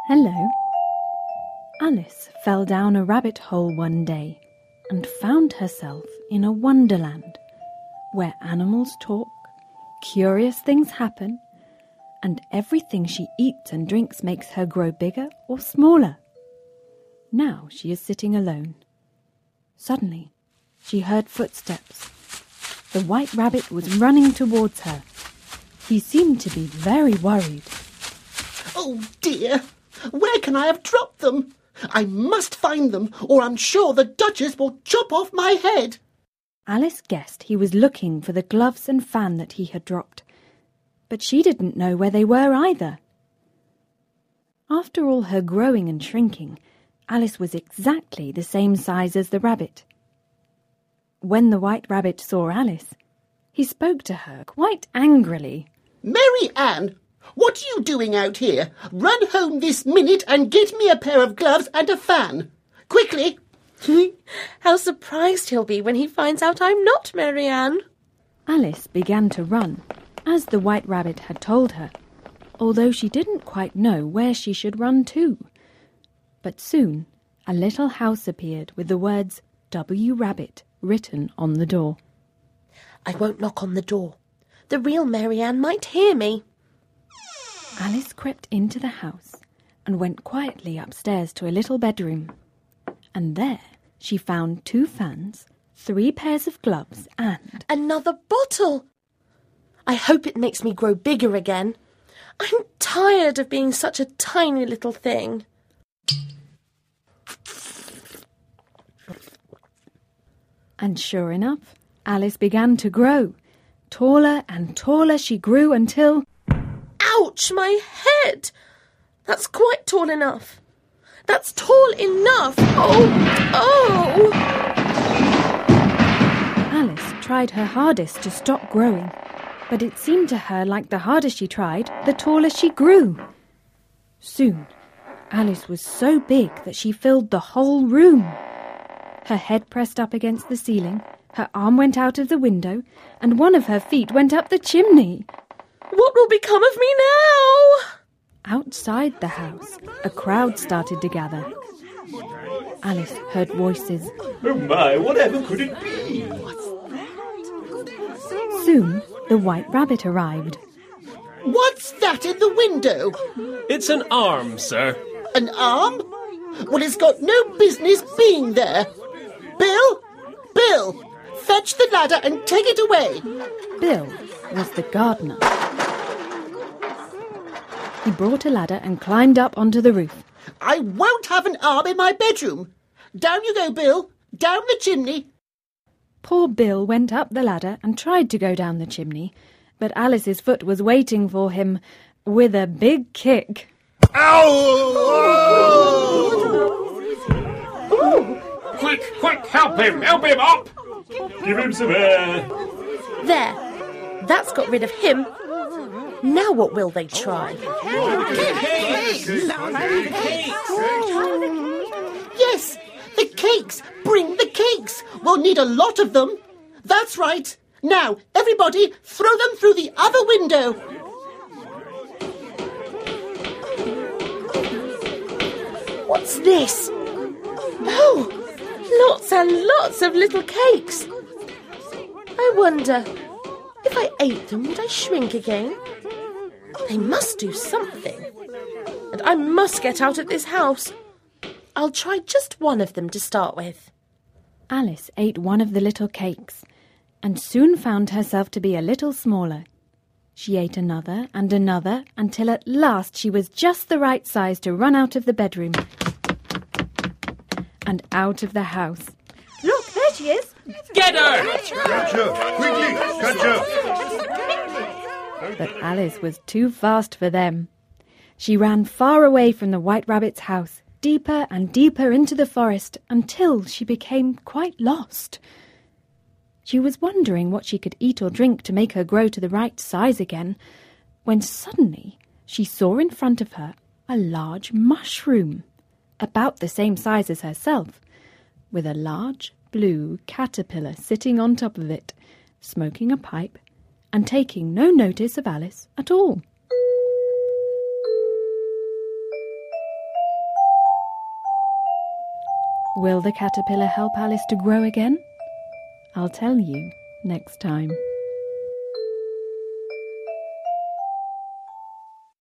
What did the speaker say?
Hello. Alice fell down a rabbit hole one day and found herself in a wonderland where animals talk, curious things happen, and everything she eats and drinks makes her grow bigger or smaller. Now she is sitting alone. Suddenly, she heard footsteps. The White Rabbit was running towards her. He seemed to be very worried. Oh dear! Where can I have dropped them? I must find them, or I'm sure the Duchess will chop off my head. Alice guessed he was looking for the gloves and fan that he had dropped, but she didn't know where they were either. After all her growing and shrinking, Alice was exactly the same size as the rabbit. When the White Rabbit saw Alice, he spoke to her quite angrily. Mary Ann, what are you doing out here? Run home this minute and get me a pair of gloves and a fan. Quickly! How surprised he'll be when he finds out I'm not Mary Ann. Alice began to run, as the White Rabbit had told her, although she didn't quite know where she should run to. But soon a little house appeared with the words W. Rabbit written on the door. I won't knock on the door. The real Mary Ann might hear me. Alice crept into the house and went quietly upstairs to a little bedroom. And there she found 2 fans, 3 pairs of gloves and... Another bottle! I hope it makes me grow bigger again. I'm tired of being such a tiny little thing. And sure enough, Alice began to grow. Taller and taller she grew until... Ouch, my head! That's quite tall enough. That's tall enough! Oh! Alice tried her hardest to stop growing, but it seemed to her like the harder she tried, the taller she grew. Soon, Alice was so big that she filled the whole room. Her head pressed up against the ceiling, her arm went out of the window, and one of her feet went up the chimney. What will become of me now? Outside the house, a crowd started to gather. Alice heard voices. Oh my, whatever could it be? Soon, the White Rabbit arrived. What's that in the window? It's an arm, sir. An arm? Well, it's got no business being there. Bill, fetch the ladder and take it away. Bill was the gardener. He brought a ladder and climbed up onto the roof. I won't have an arm in my bedroom. Down you go, Bill. Down the chimney. Poor Bill went up the ladder and tried to go down the chimney, but Alice's foot was waiting for him with a big kick. Ow! Quick, help him up! Give him some air. There. That's got rid of him. Now what will they try? Yes, the cakes. Bring the cakes. We'll need a lot of them. That's right. Now, everybody, throw them through the other window. What's this? Oh, lots and lots of little cakes. I wonder, if I ate them, would I shrink again? They must do something. And I must get out of this house. I'll try just one of them to start with. Alice ate one of the little cakes and soon found herself to be a little smaller. She ate another and another until at last she was just the right size to run out of the bedroom and out of the house. Look, there she is. Get her! Catch her! Quickly, catch her! But Alice was too fast for them. She ran far away from the White Rabbit's house, deeper and deeper into the forest, until she became quite lost. She was wondering what she could eat or drink to make her grow to the right size again, when suddenly she saw in front of her a large mushroom, about the same size as herself, with a large blue caterpillar sitting on top of it, smoking a pipe and taking no notice of Alice at all. Will the caterpillar help Alice to grow again? I'll tell you next time.